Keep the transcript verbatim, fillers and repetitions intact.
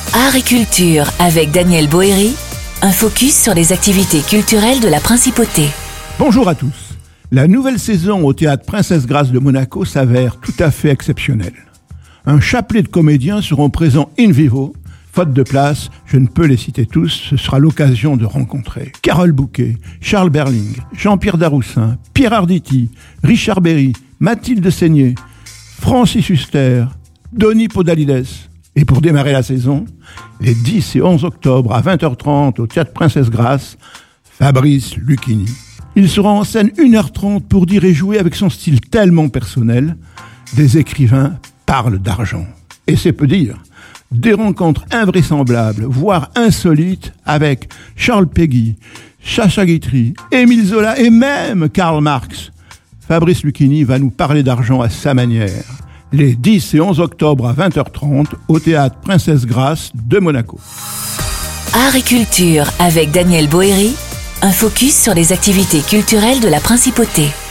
Art et culture avec Daniel Bohéry, un focus sur les activités culturelles de la Principauté. Bonjour à tous. La nouvelle saison au Théâtre Princesse Grace de Monaco s'avère tout à fait exceptionnelle. Un chapelet de comédiens seront présents in vivo. Faute de place, je ne peux les citer tous, ce sera l'occasion de rencontrer Carole Bouquet, Charles Berling, Jean-Pierre Daroussin, Pierre Arditi, Richard Berry, Mathilde Seigné, Francis Huster, Denis Podalides. Et pour démarrer la saison, les dix et onze octobre à vingt heures trente au Théâtre Princesse Grace, Fabrice Lucchini. Il sera en scène une heure trente pour dire et jouer avec son style tellement personnel. Des écrivains parlent d'argent. Et c'est peu dire. Des rencontres invraisemblables, voire insolites, avec Charles Péguy, Sacha Guitry, Émile Zola et même Karl Marx. Fabrice Lucchini va nous parler d'argent à sa manière. Les dix et onze octobre à vingt heures trente au Théâtre Princesse Grace de Monaco. Art et culture avec Daniel Bohéry, un focus sur les activités culturelles de la Principauté.